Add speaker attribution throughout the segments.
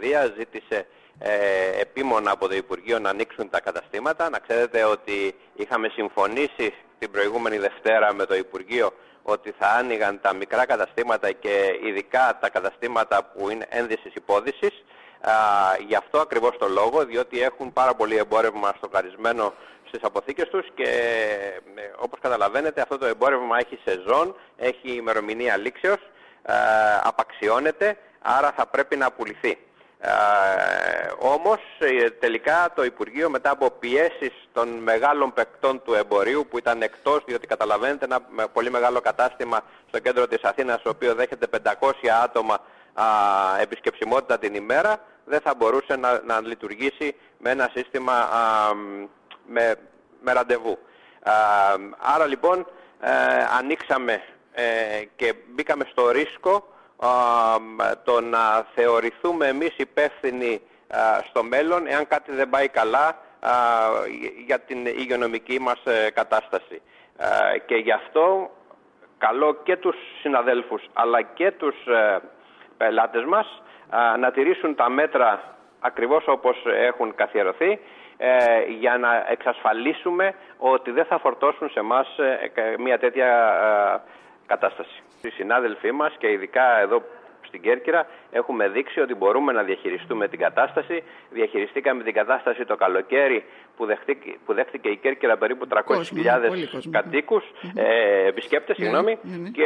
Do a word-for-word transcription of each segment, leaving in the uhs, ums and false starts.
Speaker 1: Ασφαλείας ζήτησε ε, επίμονα από το Υπουργείο να ανοίξουν τα καταστήματα. Να ξέρετε ότι είχαμε συμφωνήσει την προηγούμενη Δευτέρα με το Υπουργείο ότι θα άνοιγαν τα μικρά καταστήματα και ειδικά τα καταστήματα που είναι ένδυσης υπόδυσης. Α, γι' αυτό ακριβώς το λόγο, διότι έχουν πάρα πολύ εμπόρευμα στοκαρισμένο στις αποθήκες τους και ε, όπως καταλαβαίνετε αυτό το εμπόρευμα έχει σεζόν, έχει ημερομηνία λήξεως, ε, απαξιώνεται, άρα θα πρέπει να πουληθεί. Ε, όμως ε, τελικά το Υπουργείο, μετά από πιέσεις των μεγάλων παικτών του εμπορίου που ήταν εκτός, διότι καταλαβαίνετε ένα πολύ μεγάλο κατάστημα στο κέντρο της Αθήνας, το οποίο δέχεται πεντακόσια άτομα α, επισκεψιμότητα την ημέρα, δεν θα μπορούσε να, να λειτουργήσει με ένα σύστημα α, με, με ραντεβού. Α, άρα λοιπόν ε, ανοίξαμε ε, και μπήκαμε στο ρίσκο α, το να θεωρηθούμε εμείς υπεύθυνοι α, στο μέλλον εάν κάτι δεν πάει καλά α, για την υγειονομική μας ε, κατάσταση. Α, και γι' αυτό καλώ και τους συναδέλφους αλλά και τους ε, πελάτες μας α, να τηρήσουν τα μέτρα ακριβώς όπως έχουν καθιερωθεί ε, για να εξασφαλίσουμε ότι δεν θα φορτώσουν σε εμάς ε, μια τέτοια ε, κατάσταση. Οι συνάδελφοί μας και ειδικά εδώ στην Κέρκυρα έχουμε δείξει ότι μπορούμε να διαχειριστούμε την κατάσταση. Διαχειριστήκαμε την κατάσταση το καλοκαίρι που δέχτηκε, που δέχτηκε η Κέρκυρα περίπου τριακόσιες χιλιάδες κατοίκους, ε, επισκέπτες, yeah, συγγνώμη, yeah, yeah. και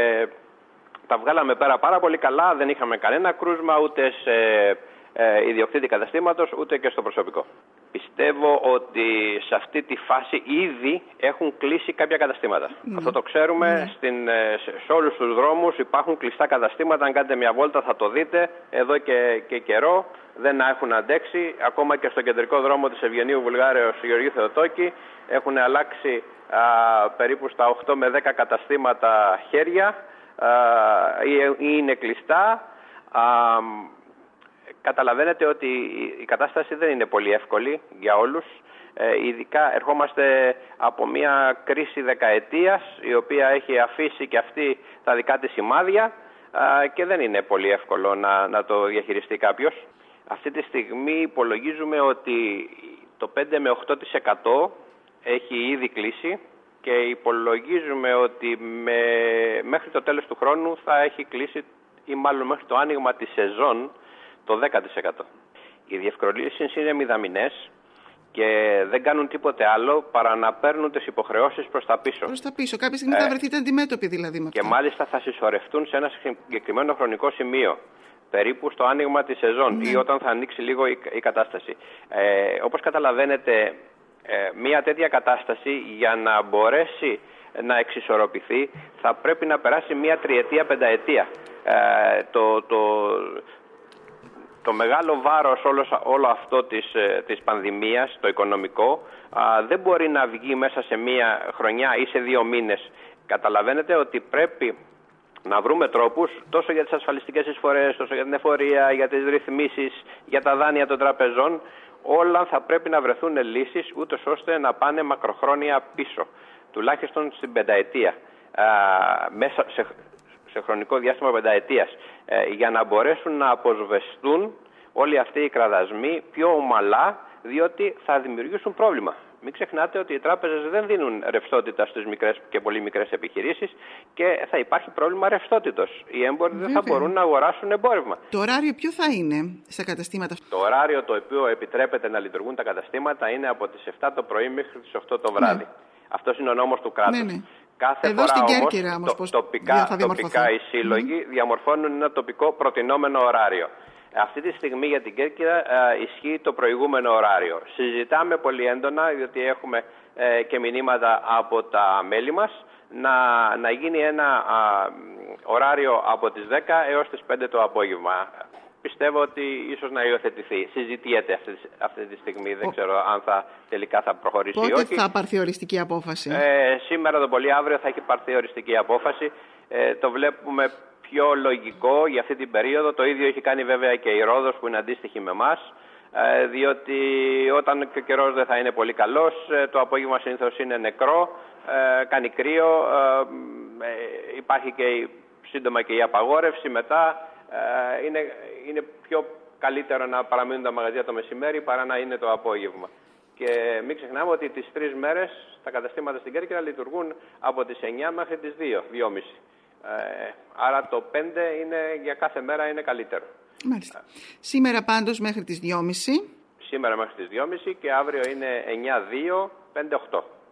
Speaker 1: τα βγάλαμε πέρα πάρα πολύ καλά. Δεν είχαμε κανένα κρούσμα ούτε σε ε, ιδιοκτήτη καταστήματος ούτε και στο προσωπικό. Πιστεύω ότι σε αυτή τη φάση ήδη έχουν κλείσει κάποια καταστήματα. Mm. Αυτό το ξέρουμε. Mm. Στην, σε, σε όλους τους δρόμους υπάρχουν κλειστά καταστήματα. Αν κάνετε μια βόλτα θα το δείτε. Εδώ και, και καιρό δεν έχουν αντέξει. Ακόμα και στο κεντρικό δρόμο της Ευγενίου Βουλγάρεως Γεωργίου Θεοτόκη έχουν αλλάξει α, περίπου στα οκτώ με δέκα καταστήματα χέρια α, ή, ή είναι κλειστά. Α, Καταλαβαίνετε ότι η κατάσταση δεν είναι πολύ εύκολη για όλους. Ε, ειδικά ερχόμαστε από μια κρίση δεκαετίας η οποία έχει αφήσει και αυτή τα δικά της σημάδια ε, και δεν είναι πολύ εύκολο να, να το διαχειριστεί κάποιος. Αυτή τη στιγμή υπολογίζουμε ότι το πέντε με οκτώ τοις εκατό έχει ήδη κλείσει και υπολογίζουμε ότι με, μέχρι το τέλος του χρόνου θα έχει κλείσει ή μάλλον μέχρι το άνοιγμα της σεζόν το δέκα τοις εκατό. Οι διευκολύνσεις είναι μηδαμινές και δεν κάνουν τίποτε άλλο παρά να παίρνουν τις υποχρεώσεις προς τα πίσω.
Speaker 2: Προς τα πίσω. Κάποια στιγμή ε, θα βρεθείτε αντιμέτωποι δηλαδή με
Speaker 1: αυτά. Και μάλιστα θα συσσωρευτούν σε ένα συγκεκριμένο χρονικό σημείο, περίπου στο άνοιγμα της σεζόν, ναι, ή όταν θα ανοίξει λίγο η, η κατάσταση. Ε, όπως καταλαβαίνετε, ε, μια τέτοια κατάσταση για να μπορέσει να εξισορροπηθεί θα πρέπει να περάσει μια τριετία, πενταετία. Ε, το... το Το μεγάλο βάρος όλο, όλο αυτό της, της πανδημίας, το οικονομικό, α, δεν μπορεί να βγει μέσα σε μία χρονιά ή σε δύο μήνες. Καταλαβαίνετε ότι πρέπει να βρούμε τρόπους τόσο για τις ασφαλιστικές εισφορές, τόσο για την εφορία, για τις ρυθμίσεις, για τα δάνεια των τραπεζών. Όλα θα πρέπει να βρεθούν λύσεις ούτως ώστε να πάνε μακροχρόνια πίσω, τουλάχιστον στην πενταετία, α, μέσα σε... σε χρονικό διάστημα πενταετίας, ε, για να μπορέσουν να αποσβεστούν όλοι αυτοί οι κραδασμοί πιο ομαλά, διότι θα δημιουργήσουν πρόβλημα. Μην ξεχνάτε ότι οι τράπεζες δεν δίνουν ρευστότητα στις μικρές και πολύ μικρές επιχειρήσεις και θα υπάρχει πρόβλημα ρευστότητος. Οι έμποροι δεν θα μπορούν να αγοράσουν εμπόρευμα.
Speaker 2: Το ωράριο ποιο θα είναι στα καταστήματα?
Speaker 1: Το ωράριο το οποίο επιτρέπεται να λειτουργούν τα καταστήματα είναι από τις επτά το πρωί μέχρι τις οκτώ το βράδυ. Ναι. Αυτός είναι ο νόμος του κράτους. Ναι, ναι. Κάθε
Speaker 2: Εδώ
Speaker 1: φορά
Speaker 2: στην
Speaker 1: όμως,
Speaker 2: Κέρκυρα, όμως
Speaker 1: το, τοπικά, τοπικά οι σύλλογοι mm. διαμορφώνουν ένα τοπικό προτινόμενο ωράριο. Αυτή τη στιγμή για την Κέρκυρα ε, ισχύει το προηγούμενο ωράριο. Συζητάμε πολύ έντονα, διότι έχουμε ε, και μηνύματα από τα μέλη μας, να, να γίνει ένα α, ωράριο από τις δέκα έως τις πέντε το απόγευμα. Πιστεύω ότι ίσως να υιοθετηθεί. Συζητιέται αυτή, αυτή τη στιγμή. Δεν ξέρω αν θα τελικά θα προχωρήσει
Speaker 2: ή όχι.
Speaker 1: Πότε
Speaker 2: θα πάρθει οριστική απόφαση?
Speaker 1: Ε, σήμερα το πολύ αύριο θα έχει πάρθει οριστική απόφαση. Ε, το βλέπουμε πιο λογικό για αυτή την περίοδο. Το ίδιο έχει κάνει βέβαια και η Ρόδος που είναι αντίστοιχη με εμάς. Ε, διότι όταν και ο καιρός δεν θα είναι πολύ καλός, ε, το απόγευμα συνήθως είναι νεκρό, ε, κάνει κρύο, ε, ε, υπάρχει και η, σύντομα και η απαγόρευση μετά. Είναι, είναι πιο καλύτερο να παραμείνουν τα μαγαζιά το μεσημέρι παρά να είναι το απόγευμα. Και μην ξεχνάμε ότι τις τρεις μέρες τα καταστήματα στην Κέρκυρα λειτουργούν από τις εννιά μέχρι τις δύο, δυόμιση. Ε, άρα το πέντε είναι, για κάθε μέρα είναι καλύτερο.
Speaker 2: Μάλιστα. Ε, Σήμερα πάντως μέχρι τις δυόμιση.
Speaker 1: Σήμερα μέχρι τις δυόμιση και αύριο είναι εννιά δύο, πέντε οκτώ.